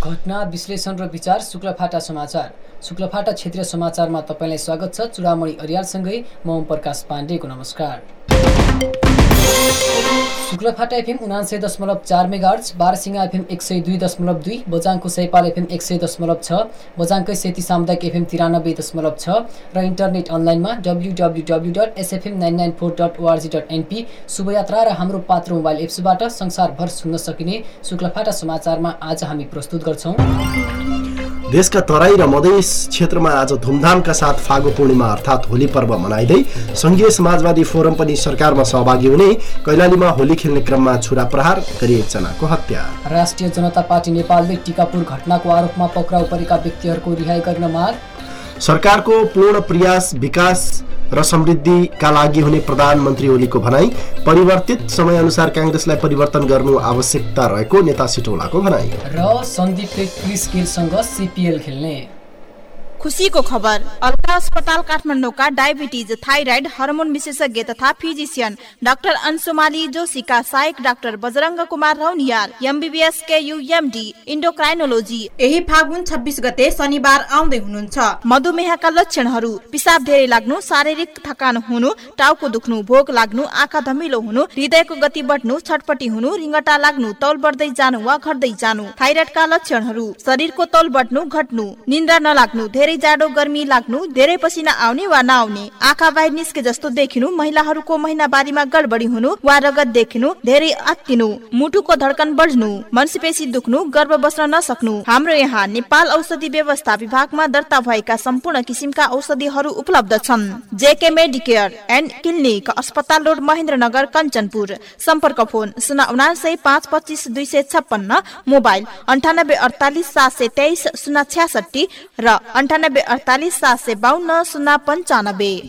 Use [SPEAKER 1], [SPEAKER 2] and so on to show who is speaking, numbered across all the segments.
[SPEAKER 1] घटना विश्लेषण र विचार शुक्लफाटा समाचार। शुक्लफाटा क्षेत्रीय समाचारमा तपाईलाई स्वागत छ। चुडामणि अरियालसँगै म ओम प्रकाश पाण्डेको नमस्कार। Shuklaphanta FM 99.4 megahertz, Barsinga FM 102.2, बजाङको सैपाल एफएम 100.6, बजाङकै सेती सामुदायिक एफएम 93.6 र इन्टरनेट अनलाइनमा www.sfm994.org.np शुभयात्रा र हाम्रो पात्र मोबाइल एप्सबाट संसारभर सुन्न सकिने शुक्लफाटा समाचारमा आज हामी प्रस्तुत गर्छौं।
[SPEAKER 2] देशका तराई र मधेस क्षेत्रमा आज धुमधामका साथ फागु पूर्णिमा अर्थात् होली पर्व मनाइँदै संघीय समाजवादी फोरम पनि सरकारमा सहभागी हुने, कैलालीमा होली खेल्ने क्रममा छुरा प्रहार गरी एकजनाको हत्या।
[SPEAKER 1] राष्ट्रिय जनता पार्टी नेपालले टिकापुर घटनाको आरोपमा पक्राउ परेका व्यक्तिहरूको रिहाई गर्न माग।
[SPEAKER 2] सरकारको पूर्ण प्रयास विकास र समृद्धिका लागि हुने प्रधानमन्त्री ओलीको भनाई। परिवर्तित समयअनुसार कांग्रेसलाई परिवर्तन गर्नु आवश्यकता रहेको नेता सिटौलाको भनाई।
[SPEAKER 1] र सन्दीपले क्रिस गेलसँग सीपीएल खेल्ने।
[SPEAKER 3] खुशीको खबर, अलका अस्पताल काठमाडौँका डायबिटिज, थाइराइड, हार्मोन विशेषज्ञ तथा फिजिशियन डाक्टर अंशुमाली जोशीका सहायक doctor Bajrang Kumar Rauniyal, MBBS KU MD endocrinology यही फागुन 26 गते शनिबार आउँदै हुनुहुन्छ। मधुमेहका लक्षणहरू: पिसाब धेरै लाग्नु, शारीरिक थकान हुनु, टाउको दुख्नु, भोक लाग्नु, आँखा धमिलो हुनु, हृदयको गति बढ्नु, छटपटी हुनु, रिङ्गटा लाग्नु, तौल बढ्दै जानु वा घट्दै जानु। थाइराइडका लक्षणहरू: शरीरको तौल बढ्नु, घट्नु, निन्द्रा नलाग्नु, धेरै जाडो गर्मी लाग्नु, धेरै पसिना आउने वा नआउने, आँखा बाहिर निस्के जस्तो देखिनु, महिलाहरूको महिनावारीमा गडबडी हुनु वा रगत देखिनु, धेरै आत्तिनु, मुटुको धड्कन बढ्नु, मांसपेशी दुख्नु, गर्भ बस्न नसक्नु। हाम्रो यहाँ नेपाल औषधि व्यवस्था विभागमा दर्ता भएका सम्पूर्ण किसिमका औषधिहरू उपलब्ध छन्। जेके मेडिकेयर एन्ड क्लिनिक, अस्पताल रोड, महेन्द्रनगर, कञ्चनपुर। सम्पर्क फोन 079 525 256, मोबाइल 9848 723 066 र 9848 752 095।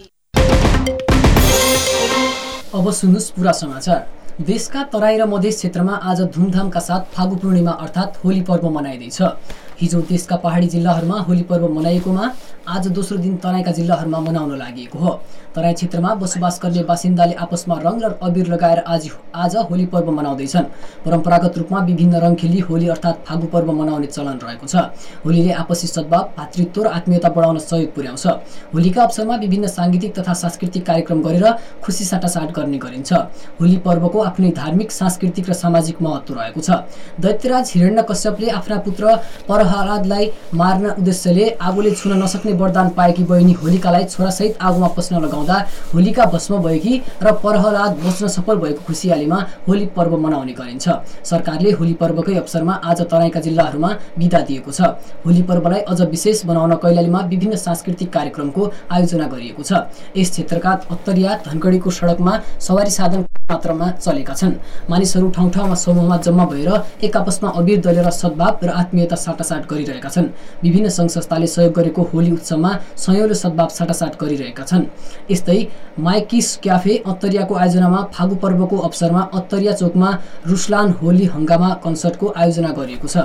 [SPEAKER 1] अब सुन्नुस् पुरा समाचार। देशका तराई र मधेस क्षेत्रमा आज धुमधामका साथ फागु पूर्णिमा अर्थात् होली पर्व मनाइँदैछ। हिजो देशका पहाडी जिल्लाहरूमा होली पर्व मनाइएकोमा आज दोस्रो दिन तराईका जिल्लाहरूमा मनाउन लागि हो। तराई क्षेत्रमा बसोबास गर्ने बासिन्दाले आपसमा रङ र अबिर लगाएर आज होली पर्व मनाउँदैछन्। परम्परागत रूपमा विभिन्न रङ खेली होली अर्थात् फागु पर्व मनाउने चलन रहेको छ। होलीले आपसी सद्भाव, भातृत्व र आत्मीयता बढाउन सहयोग पुर्याउँछ। होलीका अवसरमा विभिन्न सांगीतिक तथा सांस्कृतिक कार्यक्रम गरेर खुसी साटासाट गर्ने गरिन्छ। होली पर्वको आफ्नै धार्मिक, सांस्कृतिक र सामाजिक महत्त्व रहेको छ। दैत्यराज हिरण्यकश्यपले आफ्ना पुत्र प्रहलादलाई मार्न उद्देश्यले आगोले छुन नसक्ने वरदान पाएकी बहिनी होलिकालाई छोरासहित आगोमा पस्न लगाउँदा होलिका भस्म भएकी र प्रहलाद बच्न सफल भएको खुसियालीमा होली पर्व मनाउने गरिन्छ। सरकारले होली पर्वकै अवसरमा आज तराईका जिल्लाहरूमा बिदा दिएको छ। होली पर्वलाई अझ विशेष बनाउन कैलालीमा विभिन्न सांस्कृतिक कार्यक्रमको आयोजना गरिएको छ। यस क्षेत्रका उत्तरिया धनगढीको सडकमा सवारी साधन मात्रामा चलेका छन्। मानिसहरू ठाउँ ठाउँमा समूहमा जम्मा भएर एक आपसमा अबिर दलेर सद्भाव र आत्मीयता साटासाट गरिरहेका छन्। विभिन्न सङ्घ संस्थाले सहयोग गरेको होली उत्सवमा सयौंले सद्भाव साटासाट गरिरहेका छन्। यस्तै माइकिस क्याफे अत्तरियाको आयोजनामा फागु पर्वको अवसरमा अत्तरिया चोकमा रुसलान होली हंगामा कन्सर्टको आयोजना गरिएको छ।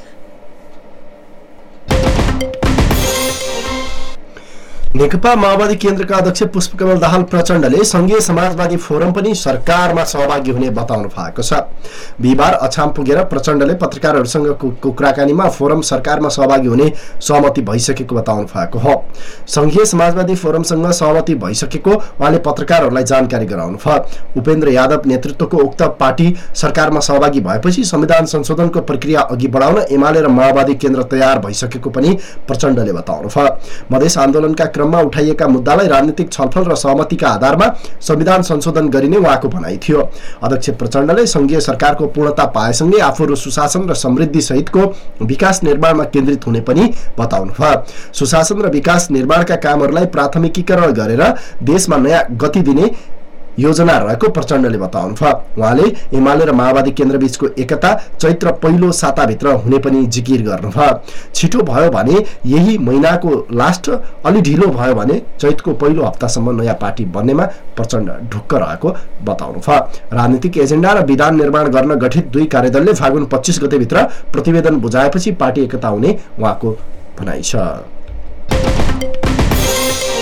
[SPEAKER 2] नेकपा माओवादी केन्द्रका अध्यक्ष पुष्पकमल दाहाल प्रचण्डले संघीय समाजवादी फोरम पनि सरकारमा सहभागी हुने बताउनु भएको छ। बिहिबार अछाम पुगेर प्रचण्डले पत्रकारहरूसँगको कुराकानीमा फोरम सरकारमा सहभागी हुने सहमति भइसकेको बताउनु भएको हो। संघीय समाजवादी फोरमसँग सहमति भइसकेको उहाँले पत्रकारहरूलाई जानकारी गराउनु भयो। उपेन्द्र यादव नेतृत्वको उक्त पार्टी सरकारमा सहभागी भएपछि संविधान संशोधनको प्रक्रिया अघि बढाउन एमाले र माओवादी केन्द्र तयार भइसकेको पनि प्रचण्डले बताउनु भयो। मधेस आन्दोलनका क्रममा उठाइएका मुद्दालाई राजनीतिक छलफल र सहमतिका आधारमा संविधान संशोधन गरिने उहाँको भनाइ थियो। अध्यक्ष प्रचण्डले संघीय सरकारको पूर्णता पाएसँगै आफूहरू सुशासन र समृद्धि सहितको विकास निर्माणमा केन्द्रित हुने पनि बताउनु भयो। सुशासन र विकास निर्माणका कामहरूलाई प्राथमिकीकरण गरेर देशमा नयाँ गति दिने योजना रहेको प्रचण्डले बताउनु भयो। उहाँले एमाले र माओवादी केन्द्रबीचको एकता चैत्र पहिलो साताभित्र हुने पनि जिकिर गर्नुभयो। छिटो भयो भने यही महिनाको लास्ट, अलि ढिलो भयो भने चैतको पहिलो हप्तासम्म नयाँ पार्टी बन्नेमा प्रचण्ड ढुक्क रहेको बताउनु भयो। राजनीतिक एजेन्डा र विधान निर्माण गर्न गठित दुई कार्यदलले फागुन 25 गतेभित्र प्रतिवेदन बुझाएपछि पार्टी एकता हुने उहाँको भनाइ छ।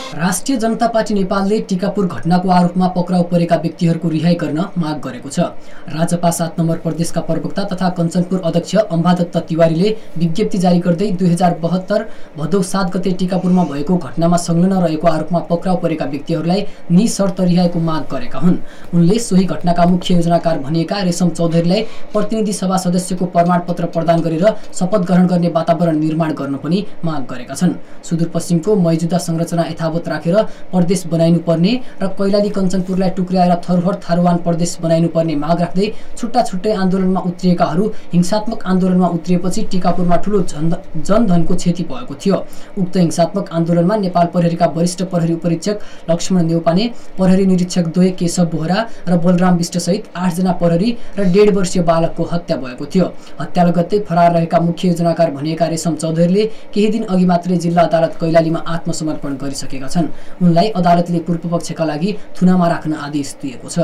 [SPEAKER 1] राष्ट्रिय जनता पार्टी नेपालले टिकापुर घटनाको आरोपमा पक्राउ परेका व्यक्तिहरूको रिहाई गर्न माग गरेको छ। राजपा 7 नम्बर प्रदेशका प्रवक्ता तथा कञ्चनपुर अध्यक्ष अम्बादत्त तिवारीले विज्ञप्ति जारी गर्दै 2072 भदौ 7 गते टिकापुरमा भएको घटनामा संलग्न रहेको आरोपमा पक्राउ परेका व्यक्तिहरूलाई निशर्त रिहाईको माग गरेका हुन्। उनले सोही घटनाका मुख्य योजनाकार भनिएका रेशम चौधरीलाई प्रतिनिधि सभा सदस्यको प्रमाणपत्र प्रदान गरेर शपथ ग्रहण गर्ने वातावरण निर्माण गर्न पनि माग गरेका छन्। सुदूरपश्चिमको मौजुदा संरचना यथावत राखेर प्रदेश बनाइनुपर्ने र कैलाली कञ्चनपुरलाई टुक्र्याएर थरुहर थारुवान प्रदेश बनाइनुपर्ने माग राख्दै छुट्टा छुट्टै आन्दोलनमा उत्रिएकाहरू हिंसात्मक आन्दोलनमा उत्रिएपछि टिकापुरमा ठूलो जनधनको क्षति भएको थियो। उक्त हिंसात्मक आन्दोलनमा नेपाल प्रहरीका वरिष्ठ प्रहरी उपरीक्षक लक्ष्मण नेउपाने, प्रहरी निरीक्षक द्वय केशव बोहरा र बलराम विष्ट सहित 8 जना प्रहरी र 1.5 वर्षीय बालकको हत्या भएको थियो। हत्या लगत्तै फरार रहेका मुख्य योजनाकार भनिएका रेशम चौधरीले केही दिन अघि मात्रै जिल्ला अदालत कैलालीमा आत्मसमर्पण गरिसकेका छन्। उनलाई अदालतले पूर्वपक्षका लागि थुनामा राख्न आदेश दिएको छ।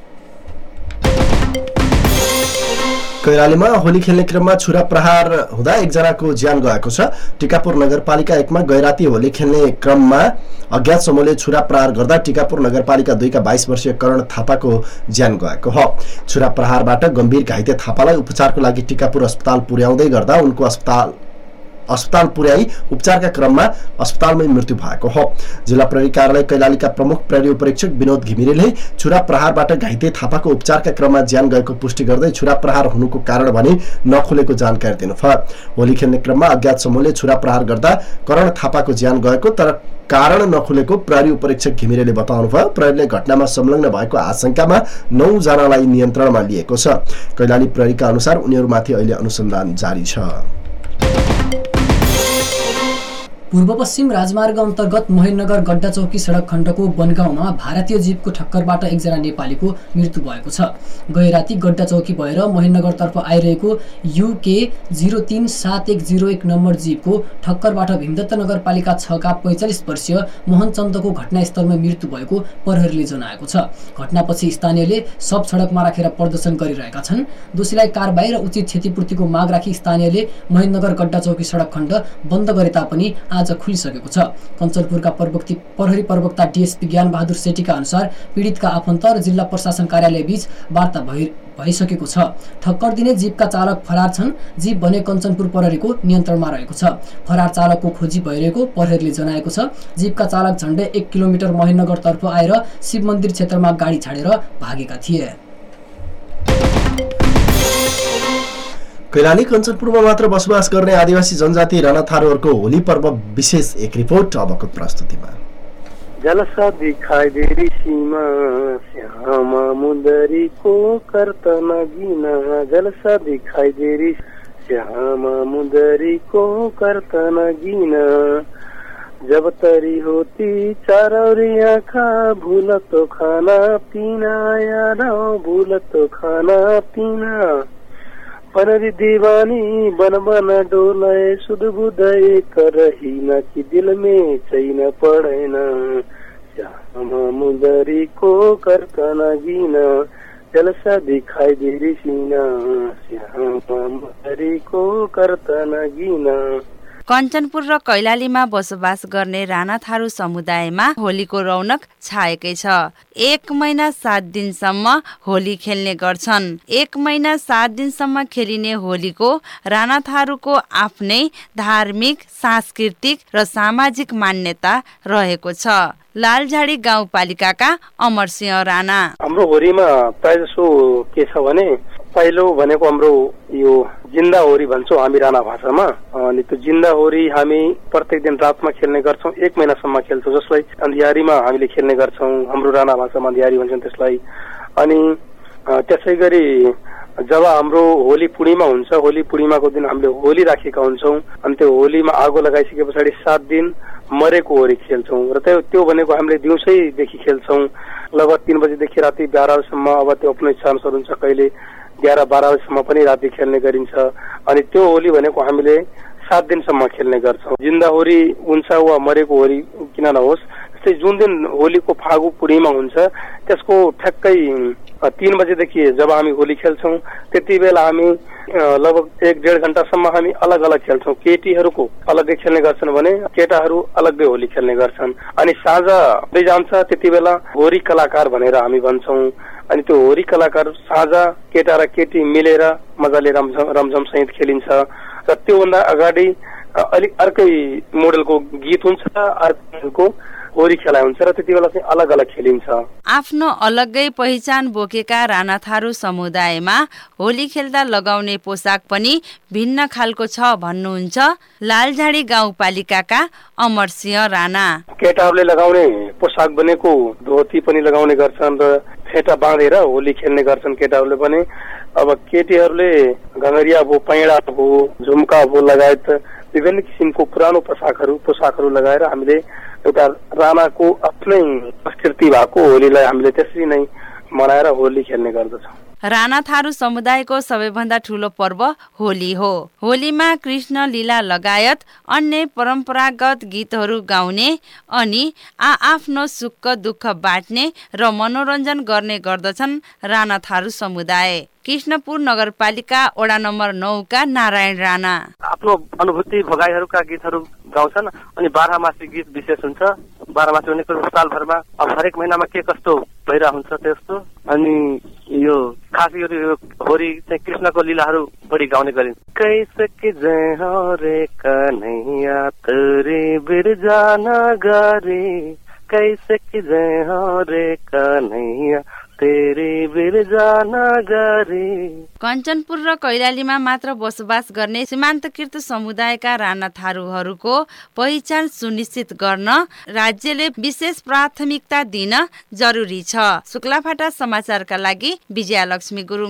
[SPEAKER 2] कैलालीमा होली खेल्ने क्रममा छुरा प्रहार हुँदा एकजनाको ज्यान गएको छ। टिकापुर नगरपालिका 1 मा गैराती होली खेल्ने क्रममा अज्ञात समूहले छुरा प्रहार गर्दा टिकापुर नगरपालिका 2 का 22 वर्षीय करण थापाको ज्यान गएको हो। छुरा प्रहारबाट गम्भीर घाइते थापालाई उपचारको लागि टिकापुर अस्पताल पुर्याउँदै गर्दा उनको अस्पताल पुर्याई उपचारका क्रममा अस्पतालमै मृत्यु भएको हो। जिल्ला प्रहरी कार्यालय कैलालीका प्रमुख प्रहरी उपरीक्षक विनोद घिमिरेले छुरा प्रहारबाट घाइते थापाको उपचारका क्रममा ज्यान गएको पुष्टि गर्दै छुरा प्रहार हुनुको कारण भने नखुलेको जानकारी दिनुभयो। होली खेल्ने क्रममा अज्ञात समूहले छुरा प्रहार गर्दा करण थापाको ज्यान गएको तर कारण नखुलेको प्रहरी उपरीक्षक घिमिरेले बताउनुभयो। प्रहरीले घटनामा संलग्न भएको आशंकामा 9 जनालाई नियन्त्रणमा लिएको छ। कैलाली प्रहरीका अनुसार उनीहरूमाथि अहिले अनुसन्धान जारी छ।
[SPEAKER 1] पूर्व पश्चिम राजमार्ग अन्तर्गत महेन्द्रनगर गड्डा चौकी सडक खण्डको बनगाउँमा भारतीय जीपको ठक्करबाट एकजना नेपालीको मृत्यु भएको छ। गए राति गड्डा चौकी भएर महेन्द्रनगरतर्फ आइरहेको UK 037101 नम्बर जीपको ठक्करबाट भीमदत्त नगरपालिका 6 का 45 वर्षीय मोहन चन्दको घटनास्थलमा मृत्यु भएको प्रहरीले जनाएको छ। घटनापछि स्थानीयले सब सडकमा राखेर प्रदर्शन गरिरहेका छन्। दोषीलाई कारबाही र उचित क्षतिपूर्तिको माग राखी स्थानीयले महेन्द्रनगर गड्डा चौकी सडक खण्ड बन्द गरे तापनि आज खुलिसकेको छ। कञ्चनपुरका प्रहरी प्रवक्ता DSP ज्ञान बहादुर सेठीका अनुसार पीडितका आफन्त र जिल्ला प्रशासन कार्यालय बीच वार्ता भइसकेको छ। ठक्कर दिने जीपका चालक फरार छन्। जीप भने कञ्चनपुर प्रहरीको नियन्त्रणमा रहेको छ। फरार चालकको खोजी भइरहेको प्रहरीले जनाएको छ। जीपका चालक झण्डै 1 किलोमिटर महेन्द्रनगरतर्फ आएर शिव मन्दिर क्षेत्रमा गाडी छाडेर भागेका थिए।
[SPEAKER 2] कैलाली कञ्चनपुरमा मात्र बसोबास गर्ने आदिवासी जनजाति राणा थारूहरूको होली पर्व विशेष एक रिपोर्ट अबको प्रस्तुतिमा।
[SPEAKER 4] जलसा दिखाई दे ऋषिमा श्यामा मुदरीको कर्तन गिना, जलसा दिखाई दे श्यामा मुदरीको कर्तन गिना, जब तरी होती चारौरी आँखा भूल तो खाना पीना यार भूल तो खाना पीना, पनरी दीवानी बन बन डोलाए सुध बुदाई करही न कि दिल में चैन पड़े न, श्यामा मुदरी को करकन गीना, जलसा दिखाई दे ऋषिना, श्यामा मुदरी को करतन गीना।
[SPEAKER 5] कञ्चनपुर र कैलालीमा बसोबास गर्ने राणा थारू समुदायमा होलीको रौनक छाएकै छ। 1 महिना 7 दिनसम्म होली खेल्ने गर्छन्। 1 महिना 7 दिनसम्म खेलिने होलीको राणा थारूको आफ्नै धार्मिक, सांस्कृतिक र सामाजिक मान्यता रहेको छ। लालझाडी गाउँपालिकाका अमरसिंह राणा,
[SPEAKER 4] हाम्रो होलीमा प्राय जसो के छ भने पहिलो भनेको हाम्रो यो जिन्दा होरी भन्छौँ हामी राणा भाषामा। अनि त्यो जिन्दा होरी हामी प्रत्येक दिन रातमा खेल्ने गर्छौँ। 1 महिनासम्म खेल्छौँ, जसलाई अन्धियारीमा हामीले खेल्ने गर्छौँ। हाम्रो राणा भाषामा अन्धियारी भन्छन् त्यसलाई। अनि त्यसै गरी जब हाम्रो होली पूर्णिमा हुन्छ, होली पूर्णिमाको दिन हामीले होली राखेका हुन्छौँ। अनि त्यो होलीमा आगो लगाइसके पछाडि 7 दिन मरेको होरी खेल्छौँ र त्यो भनेको हामीले दिउँसैदेखि खेल्छौँ। लगभग 3 बजेदेखि राति 12 बजेसम्म। अब त्यो आफ्नो इच्छा अनुसार हुन्छ, कहिले 11-12 बजेसम्म पनि राति खेल्ने गरिन्छ। अनि त्यो होली भनेको हामीले 7 दिनसम्म खेल्ने गर्छौँ। जिन्दा होरी हुन्छ वा मरेको होरी किन नहोस्, जस्तै जुन दिन होलीको फागु पूर्णिमा हुन्छ त्यसको ठ्याक्कै 3 बजेदेखि जब हामी होली खेल्छौँ त्यति बेला हामी लगभग 1-1.5 घण्टासम्म हामी अलग अलग खेल्छौँ। केटीहरूको अलग्गै खेल्ने गर्छन् भने केटाहरू अलग्गै होली खेल्ने गर्छन्। अनि साँझ हुँदै जान्छ त्यति बेला होरी कलाकार भनेर हामी भन्छौँ। अनि त्यो होरी कलाकार साँझ केटा र केटी मिलेर मजाले रमझम सहित खेलिन्छ र त्योभन्दा अगाडि अलिक अर्कै मोडलको गीत हुन्छ, अर्को होरी खेलाइ हुन्छ र त्यति बेला चाहिँ अलग अलग खेलिन्छ।
[SPEAKER 5] आफ्नो अलग्गै पहिचान बोकेका राणा थारू समुदायमा होली खेल्दा लगाउने पोसाक पनि भिन्न खालको छ भन्नुहुन्छ लालझाडी गाउँपालिकाका अमरसिंह राणा।
[SPEAKER 4] केटाहरूले लगाउने पोसाक भनेको धोती पनि लगाउने गर्छन् र फेटा बाँधेर होली खेल्ने गर्छन् केटाहरूले पनि। अब केटीहरूले घङ्गरिया भयो, पैँडा भयो, झुम्का भयो लगायत विभिन्न किसिमको पुरानो पोसाकहरू लगाएर हामीले एउटा राणाको आफ्नै संस्कृति भएको होलीलाई हामीले त्यसरी नै मनाएर होली खेल्ने गर्दछौँ।
[SPEAKER 5] राणा थारू समुदायको सबैभन्दा ठूलो पर्व होली हो। होलीमा कृष्ण लीला लगायत अन्य परम्परागत गीतहरू गाउने अनि आफ्नो सुख दुःख बाँड्ने र मनोरञ्जन गर्ने गर्दछन् राणा थारू समुदाय। कृष्णपुर नगरपालिका वडा नम्बर 9 का नारायण राणा
[SPEAKER 6] आफ्नो अनुभूति भोगाईहरूका गीतहरू गाउँछन् अनि 12 मासी गीत विशेष हुन्छ। 12 मासी भनेको सालभरमा अब हरेक महिनामा के कस्तो भइरहेको हुन्छ त्यस्तो। अनि यो खास यो होरी चाहिँ कृष्णको लीलाहरू बढी गाउने गरिन्छ। कैसे कि जय हो रे कन्हैया तेरे बिरजा नगरी, कैसे कि जय हो रे कन्हैया तेरे बिरजा नगरी।
[SPEAKER 5] कञ्चनपुर र कैलालीमा मात्र बसोबास गर्ने सीमान्तकृत समुदायका राणा थारूहरूको पहिचान सुनिश्चित गर्न राज्यले विशेष प्राथमिकता दिन जरुरी छ। शुक्लाफाटा समाचारका लागि विजयालक्ष्मी गुरुङ।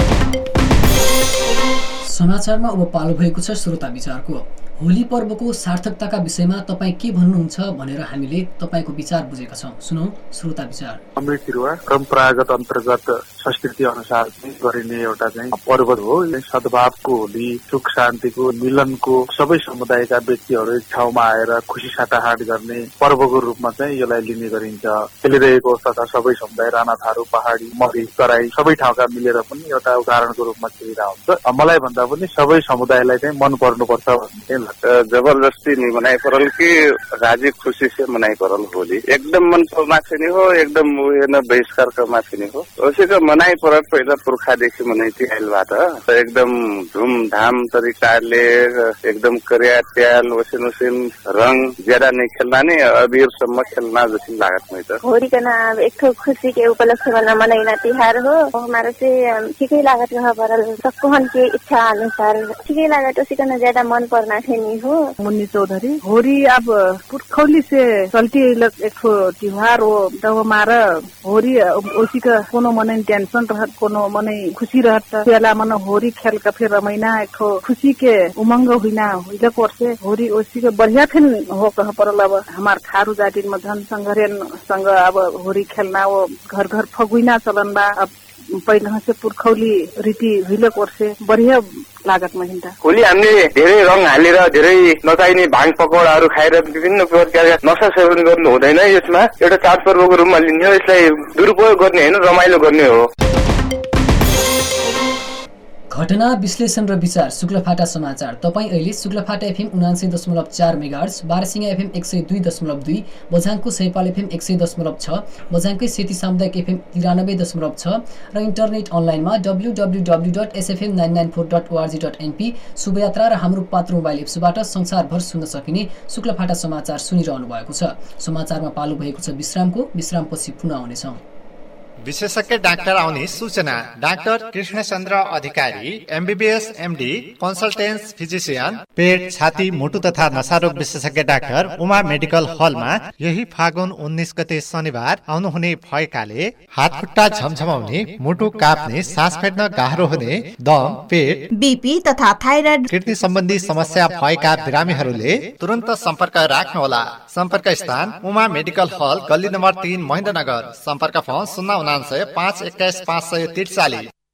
[SPEAKER 1] समाचारमा अब पालो भएको छ श्रोता विचारको। होली पर्वको सार्थकताका विषयमा तपाईँ के भन्नुहुन्छ भनेर हामीले तपाईँको विचार बुझेका छौँ। सुनौ श्रोता विचार।
[SPEAKER 7] अमृत तिरुवा परम्परागत अन्तर्गत संस्कृति अनुसार गरिने एउटा चाहिँ पर्व हो। सद्भावको होली, सुख शान्तिको, मिलनको, सबै समुदायका व्यक्तिहरू एक ठाउँमा आएर खुसी साटाहाट गर्ने पर्वको रूपमा चाहिँ यसलाई लिने गरिन्छ। खेलिरहेको तथा सबै समुदाय राणा थारू, पहाडी, मधेस, तराई सबै ठाउँका मिलेर पनि एउटा उदाहरणको रूपमा खेलिरहेको हुन्छ। मलाई भन्दा पनि सबै समुदायलाई चाहिँ मन पर्नुपर्छ भन्ने
[SPEAKER 8] जबरदस्ती नहीं मनाई परल कि राजी खुशी से मनाई परल होली। एकदम मन को माथि नहीं हो, एकदम बहिष्कार का माथि नहीं हो। उसी का मनाई परल पहिला पुर्खादेखि मनाइती आइलबाट एकदम धूमधाम तरिकाले एकदम करिया त्याल वसिन वसिन रंग ज्यादा नहीं खेलना नहीं अबीरसम्म खेलना जैसी लागत नहीं था।
[SPEAKER 9] होली का नाम एक तो खुशी के उपलक्ष्य में मनाइना तिहार हो। हमारे से ठिकै लागत रह परल सबको के इच्छा अनुसार ठिकै लागत उसी का ज्यादा मन पर्ना नहीं हो।
[SPEAKER 10] मुन्नी चौधरी होली अब पुर्खौली से चलती एक त्योहार हो। तब हमारा होली उसी का कोनो मने टेंशन रहत, कोनो मने खुशी रहत। पहला मन होली खेल का फिर रमैना एक खुशी के उमंग हुइना हुइला पर्से होली उसी के बढ़िया फिन हो कह परल। अब हमार थारू जाति में धन संघरेन संग अब होली खेलना वो घर घर फगुइना चलन बा। अब पहिला से पुर्खौली रीति हुइला पर्से बढ़िया लागत महिन्दा।
[SPEAKER 8] होली हामीले धेरै रङ हालेर धेरै नचाहिने भाङ पकौडाहरू खाएर विभिन्न प्रकारका नशा सेवन गर्नु हुँदैन। यसमा एउटा चाडपर्वको रूपमा लिने हो। यसलाई दुरुपयोग गर्ने होइन, रमाइलो गर्ने हो।
[SPEAKER 1] घटना विश्लेषण र विचार शुक्लफाटा समाचार। तपाईँ अहिले Shuklaphanta FM 79.4 megahertz, Barsinga FM 102.2, बझाङको सैपाल एफएम 100.6, बझाङकै सेती सामुदायिक एफएम 93.6 र इन्टरनेट अनलाइनमा www.sfm994.org.np शुभयात्रा र हाम्रो पात्र मोबाइल एप्सबाट संसारभर सुन्न सकिने शुक्लफाटा समाचार सुनिरहनु भएको छ। समाचारमा पालो भएको छ विश्रामको। विश्रामपछि पुनः आउनेछौँ।
[SPEAKER 11] विशेषज्ञ डाक्टर आउने सूचना। Doctor Krishnachandra Adhikari MBBS MD consultant physician, पेट, छाती, मुटु तथा नसारोग विशेषज्ञ डाक्टर उमा मेडिकल हलमा यही फागुन 19 गते शनिबार आउनुहुने भएकाले हात खुट्टा झमझमाउने, मुटु काप्ने, सास फेर्न गाह्रो हुने, दम, पेट, बीपी तथा थाइराइड, किडनी सम्बन्धी समस्या भएका बिरामीहरूले तुरन्त सम्पर्क राख्नुहोला। सम्पर्क स्थान उमा मेडिकल हल, गल्ली नम्बर 3, महेन्द्रनगर। सम्पर्क फोन 099 521 543।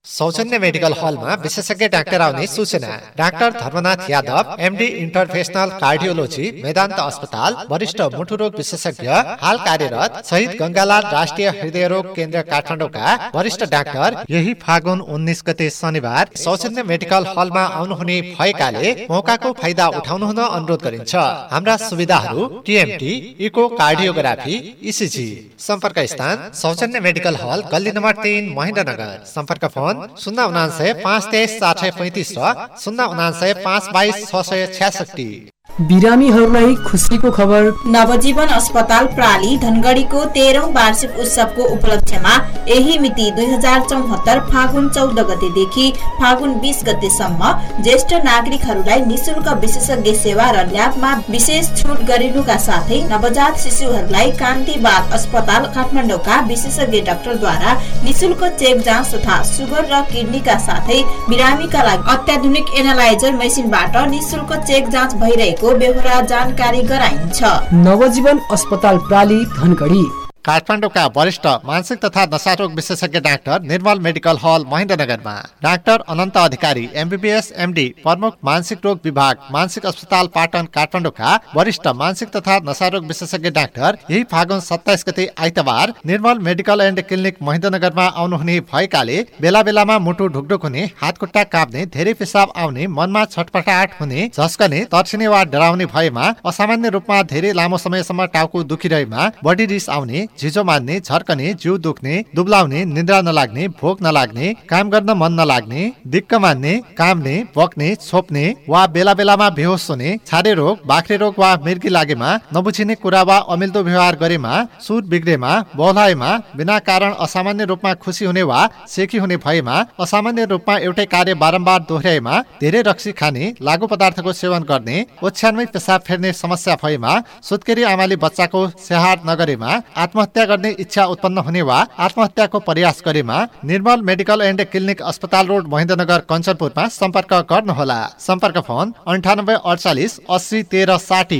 [SPEAKER 11] सौजन्य मेडिकल हलमा विशेषज्ञ डाक्टर आउने सूचना। Doctor Dharmanath Yadav MD interventional cardiology Medanta अस्पताल वरिष्ठ मुटु रोग विशेषज्ञ हाल कार्यरत शहीद गंगालाल राष्ट्रिय हृदय रोग केन्द्र काठमाडौँका वरिष्ठ डाक्टर यही फागुन 19 गते शनिबार सौजन्य मेडिकल हलमा आउनुहुने भएकाले मौकाको फाइदा उठाउनुहुन अनुरोध गरिन्छ। हाम्रा सुविधाहरू टीएमटी, इको कार्डियोग्राफी, इसिजी। सम्पर्क स्थान सौजन्य मेडिकल हल, गल्ली नम्बर 3, महेन्द्रनगर। सम्पर्क फोन 099 523 435 र 099 522 666।
[SPEAKER 1] बिरामीहरूलाई खुसीको खबर।
[SPEAKER 3] नवजीवन अस्पताल प्राली धनगढीको 13औं वार्षिक उत्सवको उपलक्ष्यमा यही मिति 2074 फागुन 14 गतेदेखि फागुन 20 गतेसम्म ज्येष्ठ नागरिकहरूलाई निशुल्क विशेषज्ञ सेवा र ल्याबमा विशेष छुट गरिनुका साथै नवजात शिशुहरूलाई कान्ति बाल अस्पताल काठमाडौँका विशेषज्ञ डाक्टरद्वारा निशुल्क चेक जाँच तथा सुगर र किडनीका साथै बिरामीका लागि अत्याधुनिक एनालाइजर मेसिनबाट निशुल्क चेक जाँच भइरहेको बेहोरा जानकारी गराइन्छ।
[SPEAKER 1] नवजीवन अस्पताल प्राली धनगढी।
[SPEAKER 11] काठमाडौँका वरिष्ठ मानसिक तथा नशारोग विशेषज्ञ डाक्टर निर्मल मेडिकल हल महेन्द्रनगरमा doctor Ananta Adhikari MBBS MD प्रमुख मानसिक रोग विभाग मानसिक अस्पताल पाटन काठमाडौँका वरिष्ठ मानसिक तथा नशारोग विशेषज्ञ डाक्टर यही फागुन 27 गते आइतबार निर्मल मेडिकल एन्ड क्लिनिक महेन्द्रनगरमा आउनुहुने भएकाले बेला बेलामा मुटु ढुकढुक हुने, हातखुट्टा काप्ने, धेरै पिसाब आउने, मनमा छटपटाहट हुने, झस्कने, तर्सिने वा डराउने भएमा, असामान्य रूपमा धेरै लामो समयसम्म टाउको दुखिरहेमा, बडी रिस आउने, झिझो मान्ने, झर्कने, जिउ दुख्ने, दुब्लाउने, निद्रा नलाग्ने, भोक नलाग्ने, काम गर्न मन नलाग्ने, दिक्क मान्ने, काम्ने, बक्ने, छोप्ने वा बेला बेलामा बेहोस हुने, छारे रोग, बाख्रे रोग वा मिर्गी लागेमा, नबुझिने कुरा वा अमिल्दो व्यवहार गरेमा, सुर बिग्रेमा, बौलाएमा, बिना कारण असामान्य रूपमा खुसी हुने वा सेकी हुने भएमा, असामान्य रूपमा एउटै कार्य बारम्बार दोहोर्याएमा, धेरै रक्सी खाने, लागु पदार्थको सेवन गर्ने, ओछ्यानमै पेसाब फेर्ने समस्या भएमा, सुत्केरी आमाले बच्चाको स्याहार नगरेमा, आत्महत्या गर्ने इच्छा उत्पन्न हुने वा आत्महत्याको प्रयास गरेमा निर्मल मेडिकल एन्ड क्लिनिक अस्पताल रोड महेन्द्रनगर कञ्चनपुरमा सम्पर्क गर्नुहोला। सम्पर्क फोन 98 48 80 13 60।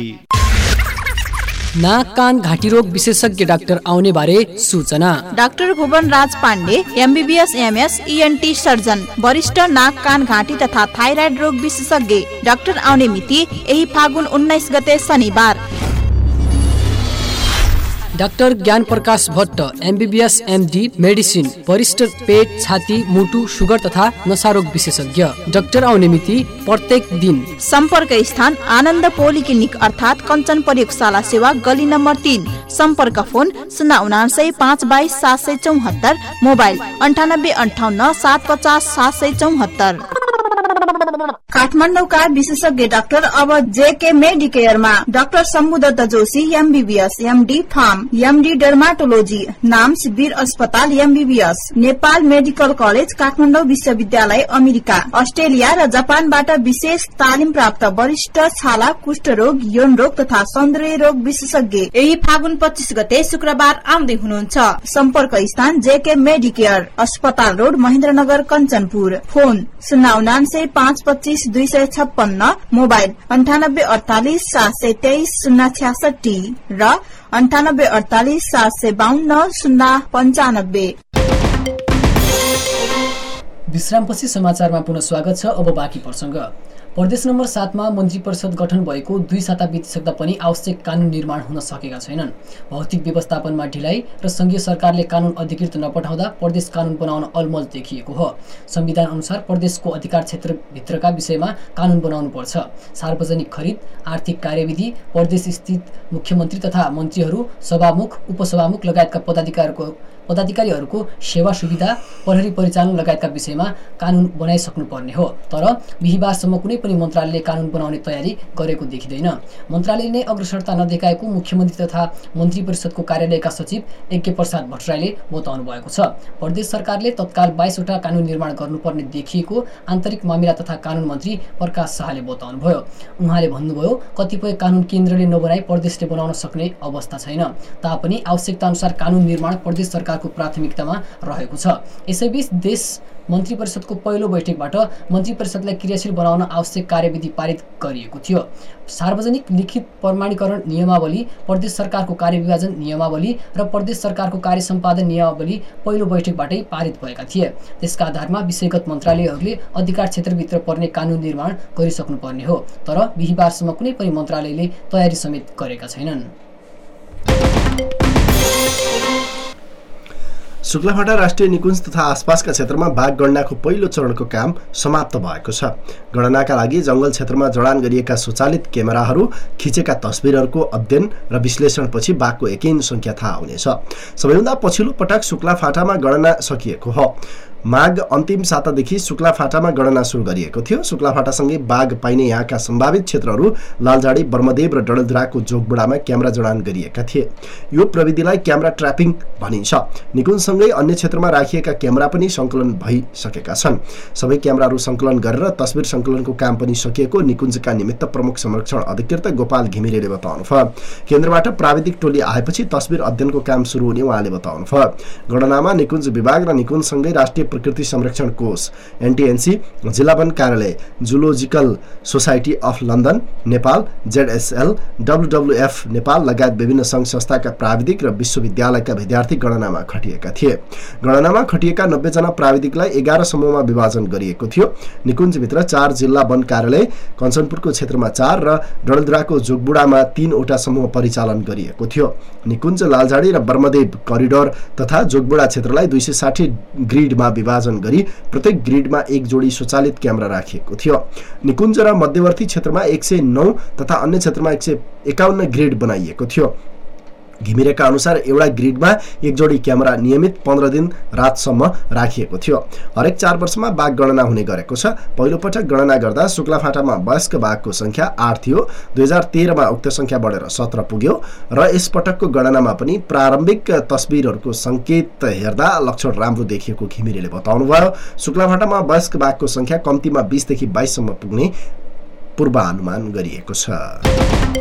[SPEAKER 1] नाक कान घाँटी रोग विशेषज्ञ डाक्टर आउने बारे सूचना।
[SPEAKER 3] Doctor Bhuwan Raj Pandey MBBS MS ENT surgeon वरिष्ठ नाक कान घाँटी तथा थाइराइड रोग विशेषज्ञ डाक्टर आउने मिति यही फागुन 19 गते शनिबार।
[SPEAKER 1] Doctor Gyan Prakash Bhatt MBBS MD medicine वरिष्ठ पेट, छाती, मुटु, सुगर तथा नशारोग विशेषज्ञ डाक्टर आउने मिति प्रत्येक दिन।
[SPEAKER 3] सम्पर्क स्थान आनन्द पोलिक्लिनिक अर्थात कञ्चन प्रयोगशाला सेवा गली नम्बर 3। सम्पर्क फोन 099 522 774, मोबाइल 98 58 750 774। काठमाडौँका विशेषज्ञ डाक्टर अब जेके मेडिकेयरमा doctor Shambhudatta Joshi MBBS MD pharm MD dermatology नाम शिविर अस्पताल MBBS Nepal medical college Kathmandu विश्वविद्यालय अमेरिका अस्ट्रेलिया र जापानबाट विशेष तालिम प्राप्त वरिष्ठ छाला, कुष्ठ रोग, यौन रोग तथा सौन्दर्य रोग विशेषज्ञ यही फागुन 25 गते शुक्रबार आउँदै हुनुहुन्छ। सम्पर्क स्थान जेके मेडिकेयर अस्पताल road Mahendranagar Kanchanpur. Phone 099 525 256, mobile 98 48 723 066 र 98 48 752 095।
[SPEAKER 1] विश्रामपछि समाचारमा पुनः स्वागत छ। अब बाँकी प्रसंग। प्रदेश नम्बर 7 मा मन्त्री परिषद गठन भएको 2 साता बितिसक्दा पनि आवश्यक कानून निर्माण हुन सकेका छैनन्। भौतिक व्यवस्थापनमा ढिलाइ र संघीय सरकारले कानून अधिकृत नपठाउँदा प्रदेश कानून बनाउन अलमल देखिएको हो। संविधान अनुसार प्रदेशको अधिकार क्षेत्रभित्रका विषयमा कानून बनाउनु पर्छ। सार्वजनिक खरिद, आर्थिक कार्यविधि, प्रदेश स्थित मुख्यमन्त्री तथा मन्त्रीहरू, सभामुख, उपसभामुख लगायतका पदाधिकारीहरूको सेवा सुविधा, प्रहरी परिचालन लगायतका विषयमा कानून बनाइसक्नुपर्ने हो। तर बिहीबारसम्म कुनै पनि मन्त्रालयले कानून बनाउने तयारी गरेको देखिँदैन। मन्त्रालयले नै अग्रसरता नदेखाएको मुख्यमन्त्री तथा मन्त्री परिषदको कार्यालयका सचिव यज्ञ प्रसाद भट्टराईले बताउनु भएको छ। प्रदेश सरकारले तत्काल 22 वटा कानून निर्माण गर्नुपर्ने देखिएको आन्तरिक मामिला तथा कानून मन्त्री प्रकाश शाहले बताउनुभयो। उहाँले भन्नुभयो, कतिपय कानून केन्द्रले नबनाई प्रदेशले बनाउन सक्ने अवस्था छैन। तापनि आवश्यकता अनुसार कानून निर्माण प्रदेश सरकार सरकारको प्राथमिकतामा रहेको छ। यसैबीच देश मन्त्री परिषदको पहिलो बैठकबाट मन्त्री परिषदलाई क्रियाशील बनाउन आवश्यक कार्यविधि पारित गरिएको थियो। सार्वजनिक लिखित प्रमाणीकरण नियमावली, प्रदेश सरकारको कार्यविभाजन नियमावली र प्रदेश सरकारको कार्य सम्पादन नियमावली पहिलो बैठकबाटै पारित भएका थिए। त्यसका आधारमा विषयगत मन्त्रालयहरूले अधिकार क्षेत्रभित्र पर्ने कानुन निर्माण गरिसक्नुपर्ने हो, तर बिहिबारसम्म कुनै पनि मन्त्रालयले तयारी समेत गरेका छैनन्।
[SPEAKER 2] शुक्लाफाटा राष्ट्रिय निकुञ्ज तथा आसपासका क्षेत्रमा बाघ गणनाको पहिलो चरणको काम समाप्त भएको छ। गणनाका लागि जंगल क्षेत्रमा जडान गरिएका स्वचालित क्यामेराहरू खिचेका तस्बिरहरूको अध्ययन र विश्लेषणपछि बाघको एकिन संख्या थाहा हुनेछ। सबैभन्दा पछिल्लो पटक शुक्लाफाटामा गणना सकिएको हो। माघ अन्तिम सातादेखि शुक्लाफाटामा गणना सुरु गरिएको थियो। शुक्लाफाटासँगै बाघ पाइने यहाँका सम्भावित क्षेत्रहरू लालझाडी, बर्मदेव र डडेलधुराको जोगबुढामा क्यामेरा जडान गरिएका थिए। यो प्रविधिलाई क्यामेरा ट्र्यापिङ भनिन्छ। निकुञ्जसँगै अन्य क्षेत्रमा राखिएका क्यामेरा पनि सङ्कलन भइसकेका छन्। सबै क्यामेराहरू सङ्कलन गरेर तस्बिर सङ्कलनको काम पनि सकिएको निकुञ्जका निमित्त प्रमुख संरक्षण अधिकृत गोपाल घिमिरेले बताउनुभयो। केन्द्रबाट प्राविधिक टोली आएपछि तस्बिर अध्ययनको काम सुरु हुने उहाँले बताउनुभयो। गणनामा निकुञ्ज विभाग र निकुञ्जसँगै राष्ट्रिय प्रकृति संरक्षण कोष एनटीएनसी, जिल्ला वन कार्यालय, zoological society of London Nepal, ZSL, WWF Nepal लगायत विभिन्न सङ्घ संस्थाका प्राविधिक र विश्वविद्यालयका विद्यार्थी गणनामा खटिएका थिए। गणनामा खटिएका 90 जना प्राविधिकलाई 11 समूहमा विभाजन गरिएको थियो। निकुञ्जभित्र 4 जिल्ला वन कार्यालय, कञ्चनपुरको क्षेत्रमा 4 र डडेलधुराको जोगबुढामा 3 वटा समूह परिचालन गरिएको थियो। निकुञ्ज, लालझाडी र बर्मदेव करिडोर तथा जोगबुढा क्षेत्रलाई 260 ग्रिडमा विभाजन गरी प्रत्येक ग्रिडमा एक जोडी स्वचालित क्यामेरा राखिएको थियो। निकुञ्ज र मध्यवर्ती क्षेत्रमा 109 तथा अन्य क्षेत्रमा 151 ग्रिड बनाइएको थियो। घिमिरेका अनुसार एउटा ग्रिडमा एक जोडी क्यामेरा नियमित 15 दिन रातसम्म राखिएको थियो। हरेक 4 वर्षमा बाघ गणना हुने गरेको छ। पहिलो पटक गणना गर्दा शुक्लाफाटामा वयस्क बाघको संख्या 8 थियो। 2013मा उक्त संख्या बढेर 17 पुग्यो र यस पटकको गणनामा पनि प्रारम्भिक तस्बिरहरूको संकेत हेर्दा लक्षण राम्रो देखिएको घिमिरेले बताउनुभयो। शुक्लाफाटामा वयस्क बाघको संख्या कम्तीमा 20 देखि 22 सम्म पुग्ने पूर्वानुमान गरिएको छ।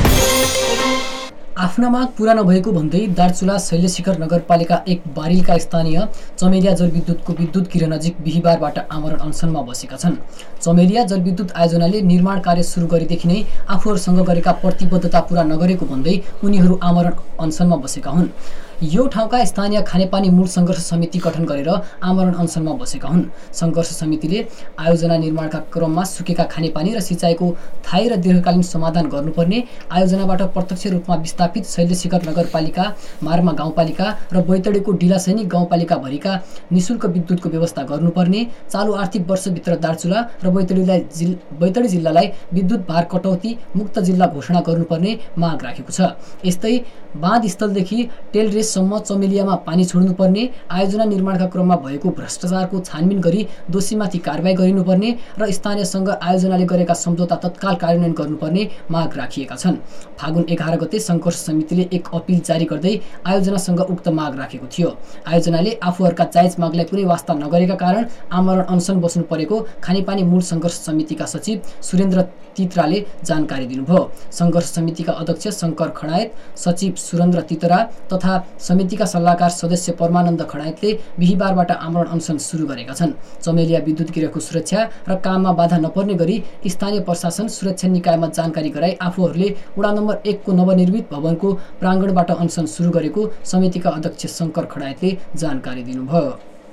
[SPEAKER 1] आफ्ना माग पूरा नभएको भन्दै दार्चुला शैलशिखर नगरपालिका 1 बारिलका स्थानीय चमेलिया जलविद्युतको विद्युत गृह नजिक बिहिबारबाट आमरण अनसनमा बसेका छन्। चमेलिया जलविद्युत आयोजनाले निर्माण कार्य सुरु गरेदेखि नै आफूहरूसँग गरेका प्रतिबद्धता पूरा नगरेको भन्दै उनीहरू आमरण अनसनमा बसेका हुन्। यो ठाउँका स्थानीय खानेपानी मूल सङ्घर्ष समिति गठन गरेर आमरण अनसनमा बसेका हुन्। सङ्घर्ष समितिले आयोजना निर्माणका क्रममा सुकेका खानेपानी र सिँचाइको स्थायी र दीर्घकालीन समाधान गर्नुपर्ने, आयोजनाबाट प्रत्यक्ष रूपमा विस्थापित शैलशिखर नगरपालिका, मार्मा गाउँपालिका र बैतडीको डिलासैनिक गाउँपालिका भरिका निःशुल्क विद्युतको व्यवस्था गर्नुपर्ने, चालु आर्थिक वर्षभित्र दार्चुला र बैतडी जिल्लालाई विद्युत भार कटौती मुक्त जिल्ला घोषणा गर्नुपर्ने माग राखेको छ। यस्तै बाँधस्थलदेखि टेलरेससम्म चमेलियामा पानी छोड्नुपर्ने, आयोजना निर्माणका क्रममा भएको भ्रष्टाचारको छानबिन गरी दोषीमाथि कारबाही गरिनुपर्ने र स्थानीयसँग आयोजनाले गरेका सम्झौता तत्काल कार्यान्वयन गर्नुपर्ने माग राखिएका छन्। फागुन 11 गते सङ्घर्ष समितिले एक अपिल जारी गर्दै आयोजनासँग उक्त माग राखेको थियो। आयोजनाले आफूहरूका जायज मागलाई कुनै वास्ता नगरेका कारण आमरण अनसन बस्नु परेको खानेपानी मूल सङ्घर्ष समितिका सचिव सुरेन्द्र तितराले जानकारी दिनुभयो। सङ्घर्ष समितिका अध्यक्ष शङ्कर खडायत, सचिव सुरेन्द्र तितरा तथा समितिका सल्लाहकार सदस्य परमानन्द खडायतले बिहिबारबाट आमरण अनसन सुरु गरेका छन्। चमेलिया विद्युत गृहको सुरक्षा र काममा बाधा नपर्ने गरी स्थानीय प्रशासन सुरक्षा निकायमा जानकारी गराई आफूहरूले वडा नम्बर 1 को नवनिर्मित भवनको प्राङ्गणबाट अनसन सुरु गरेको समितिका अध्यक्ष शङ्कर खडायतले जानकारी दिनुभयो।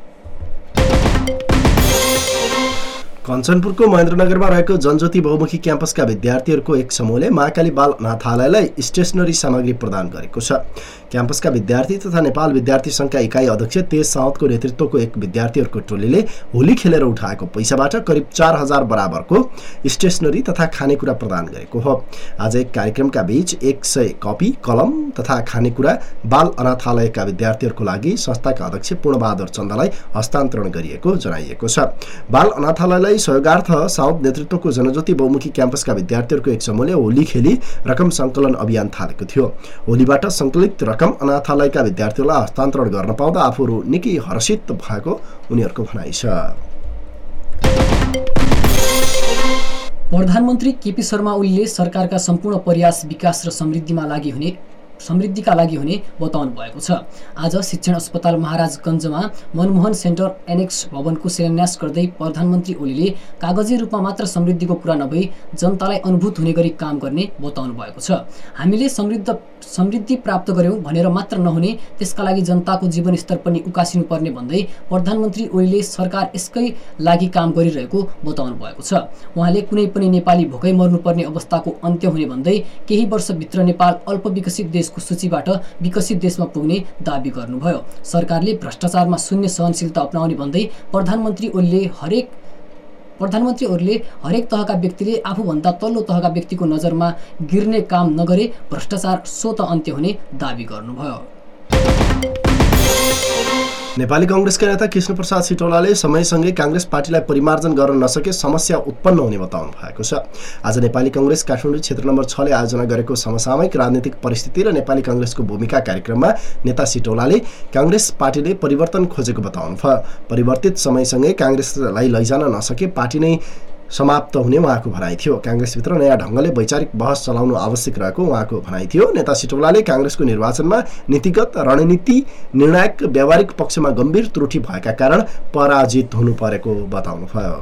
[SPEAKER 2] कञ्चनपुरको महेन्द्रनगरमा रहेको जनज्योति बहुमुखी क्याम्पसका विद्यार्थीहरूको एक समूहले महाकाली बाल अनाथालयलाई स्टेसनरी सामग्री प्रदान गरेको छ। क्याम्पसका विद्यार्थी तथा नेपाल विद्यार्थी सङ्घका इकाइ अध्यक्ष तेज साउदको नेतृत्वको एक विद्यार्थीहरूको टोलीले होली खेलेर उठाएको पैसाबाट करिब 4000 बराबरको स्टेसनरी तथा खानेकुरा प्रदान गरेको हो। आज एक कार्यक्रमका बीच 100 कपी, कलम तथा खानेकुरा बाल अनाथालयका विद्यार्थीहरूको लागि संस्थाका अध्यक्ष पूर्णबहादुर चन्दलाई हस्तान्तरण गरिएको जनाइएको छ। बाल अनाथालयलाई सहयोगार्थ साउद नेतृत्वको जनज्योति बहुमुखी क्याम्पसका विद्यार्थीहरूको एक समूहले होली खेली रकम सङ्कलन अभियान थालेको थियो। होलीबाट सङ्कलित रकम अनाथालयका विद्यार्थीहरूलाई हस्तान्तरण गर्न पाउँदा आफूहरू निकै हर्षित भएको उनीहरूको भनाइ छ।
[SPEAKER 1] प्रधानमन्त्री केपी शर्मा ओलीले सरकारका सम्पूर्ण प्रयास विकास र समृद्धिमा लागि हुने समृद्धिका लागि हुने बताउनु भएको छ। आज शिक्षण अस्पताल महाराजगञ्जमा मनमोहन सेन्टर एनेक्स भवनको शिलान्यास गर्दै प्रधानमन्त्री ओलीले कागजी रूपमा मात्र समृद्धिको कुरा नभई जनतालाई अनुभूत हुने गरी काम गर्ने बताउनु भएको छ। हामीले समृद्धि प्राप्त गर्यौं भनेर मात्र नहुने, त्यसका लागि जनताको जीवनस्तर पनि उकासिनु पर्ने भन्दै प्रधानमन्त्री ओलीले सरकार यसकै लागि काम गरिरहेको बताउनु भएको छ। उहाँले कुनै पनि नेपाली भोकै मर्नुपर्ने अवस्थाको अन्त्य हुने भन्दै केही वर्षभित्र नेपाल अल्पविकसित देशको सूचीबाट विकसित देशमा पुग्ने दाबी गर्नुभयो। सरकारले भ्रष्टाचारमा शून्य सहनशीलता अपनाउने भन्दै प्रधानमन्त्री ओलीले हरेक तहका व्यक्तिले आफूभन्दा तल्लो तहका व्यक्तिको नजरमा गिर्ने काम नगरे भ्रष्टाचार स्वत अन्त्य हुने दाबी गर्नुभयो।
[SPEAKER 2] नेपाली कांग्रेसका नेता कृष्णप्रसाद सिटौलाले समयसँगै कांग्रेस पार्टीलाई परिमार्जन गर्न नसके समस्या उत्पन्न हुने बताउनु भएको छ। आज नेपाली कांग्रेस काठमाडौँ क्षेत्र नम्बर 6 ले आयोजना गरेको समसामयिक राजनीतिक परिस्थिति र नेपाली कांग्रेसको भूमिका कार्यक्रममा नेता सिटौलाले कांग्रेस पार्टीले परिवर्तन खोजेको बताउनु भयो। परिवर्तित समयसँगै कांग्रेसलाई लैजान नसके पार्टी नै समाप्त हुने उहाँको भनाइ थियो। कांग्रेसभित्र नयाँ ढङ्गले वैचारिक बहस चलाउनु आवश्यक रहेको उहाँको भनाइ थियो। नेता सिटौलाले कांग्रेसको निर्वाचनमा नीतिगत रणनीति निर्णायक व्यावहारिक पक्षमा गम्भीर त्रुटि भएका कारण पराजित हुनु परेको बताउनु भयो।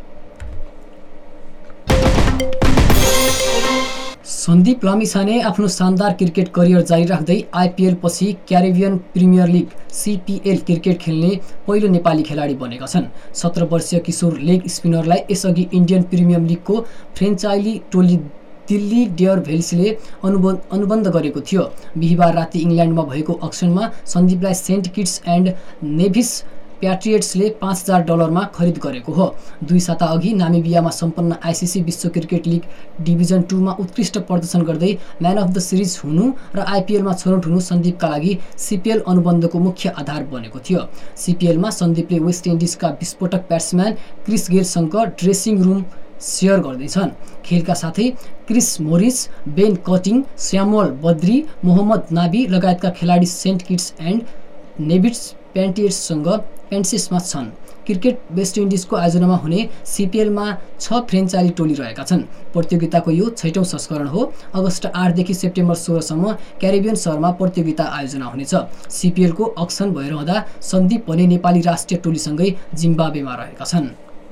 [SPEAKER 1] सन्दीप लामिछाने आफ्नो शानदार क्रिकेट करियर जारी राख्दै आइपिएल पछि Caribbean premier league CPL cricket खेल्ने पहिलो नेपाली खेलाडी बनेका छन्। 17 वर्षीय किशोर लेग स्पिनरलाई यसअघि इन्डियन प्रिमियर लिगको फ्रेन्चाइजी टोली दिल्ली डेयरडेभिल्सले अनुबन्ध गरेको थियो। बिहिबार राति इङ्ल्यान्डमा भएको अक्सनमा सन्दीपलाई सेन्ट किट्स एन्ड नेभिस प्याट्रियट्सले $5,000 खरिद गरेको हो। 2 साता अघि नामिबियामा सम्पन्न आइसिसी विश्व क्रिकेट लिग डिभिजन 2 मा उत्कृष्ट प्रदर्शन गर्दै म्यान अफ द सिरिज हुनु र आइपिएलमा छनौट हुनु सन्दीपका लागि सीपीएल अनुबन्धको मुख्य आधार बनेको थियो। सीपीएलमा सन्दीपले वेस्ट इन्डिजका विस्फोटक ब्याट्सम्यान क्रिस गेलसँग ड्रेसिङ रुम सेयर गर्दैछन्। खेलका साथै Chris Morris, Ben Cutting, Samuel Badree, Mohammad Nabi लगायतका खेलाडी सेन्ट किट्स एन्ड नेभिस पेन्सिसमा छन्। क्रिकेट वेस्ट इन्डिजको आयोजनामा हुने सीपीएलमा 6 फ्रेन्चाइजी टोली रहेका छन्। प्रतियोगिताको यो 6औं संस्करण हो। अगस्त 8 देखि सेप्टेम्बर 16 सम्म क्यारिबियन सहरमा प्रतियोगिता आयोजना हुनेछ। सीपीएलको अक्सन भइरहँदा सन्दीप भने नेपाली राष्ट्रिय टोलीसँगै जिम्बाब्वेमा रहेका छन्।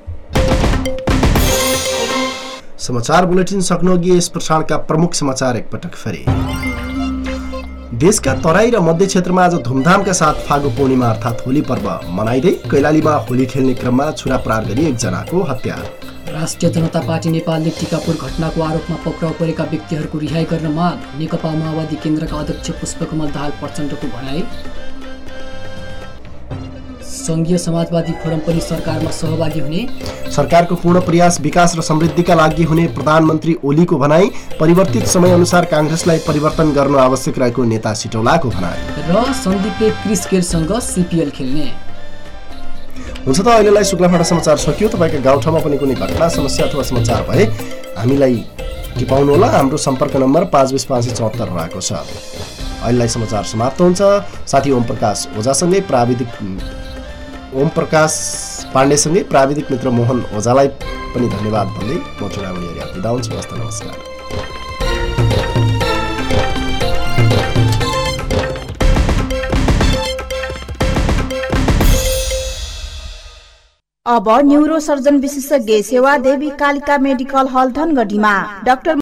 [SPEAKER 2] समाचार बुलेटिन सक्नुअघि यस प्रसारणका प्रमुख समाचार एकपटक फेरि। देशका तराई र मध्य क्षेत्रमा आज धुमधामका साथ फागु पूर्णिमा अर्थात् होली पर्व मनाइँदै कैलालीमा होली खेल्ने क्रममा छुरा प्रहार गरी एकजनाको हत्या।
[SPEAKER 1] राष्ट्रिय जनता पार्टी नेपालले टिकापुर घटनाको आरोपमा पक्राउ परेका व्यक्तिहरूको रिहाई गर्न माग। नेकपा माओवादी केन्द्रका अध्यक्ष पुष्पकमल दाहाल प्रचण्डको भनाई। संघीय समाजवादी फोरम पनि सरकारमा सहभागी हुने।
[SPEAKER 2] सरकारको पूर्ण प्रयास विकास र समृद्धिका लागि हुने प्रधानमन्त्री ओलीको भनाई। परिवर्तित समयअनुसार कांग्रेसलाई परिवर्तन गर्नु आवश्यक रहेको नेता सिटौलाको भनाई।
[SPEAKER 1] र सन्दीपले क्रिस गेलसँग सीपीएल खेल्ने।
[SPEAKER 2] हुन्छ त अहिलेलाई शुक्लाखण्ड समाचार सकियो। तपाईँका गाउँठाउँमा पनि कुनै घटना समस्या अथवा समाचार भए हामीलाई टिपाउनु होला। हाम्रो सम्पर्क नम्बर 52574 रहेको छ। अहिलेलाई समाचार समाप्त हुन्छ। साथी ओम प्रकाश पाण्डेसँगै प्राविधिक मित्र मोहन ओझालाई पनि धन्यवाद भन्दै म चुनावी एरिया बिदा हुन्छु। नमस्कार।
[SPEAKER 3] अब न्यूरोसर्जन विशेषज्ञ सेवा देवी कालिका मेडिकल हल धनगढीमा डाक्टर